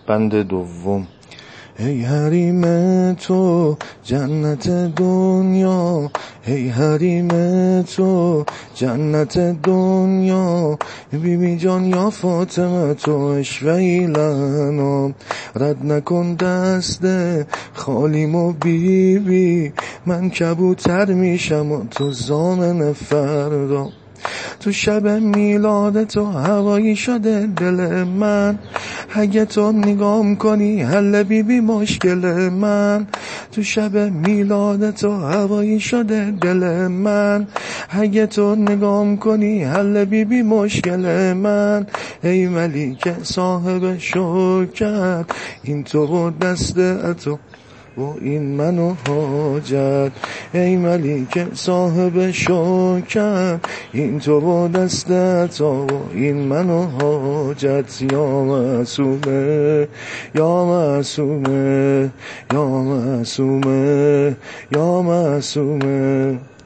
بند دوم. ای حریم تو جنت دنیا، ای حریم تو جنت دنیا، بیبی جان یا فاطمه تو اشوهی لنا، رد نکن دست خالیمو بیبی، من کبوتر میشم و تو زامن فردا. تو شب میلاد تو هوایی شده دل من، اگه تو نگام کنی حل بیبی مشکل من. تو شب میلاد تو هوایی شده دل من، اگه تو نگام کنی حل بیبی مشکل من. ای ملیک صاحب شوکت، این تو و دست تو و این من و حاجت. ای ملیک صاحب شوکت، این تو و دستت و این من و حاجت. یا معصومه یا معصومه یا معصومه یا معصومه.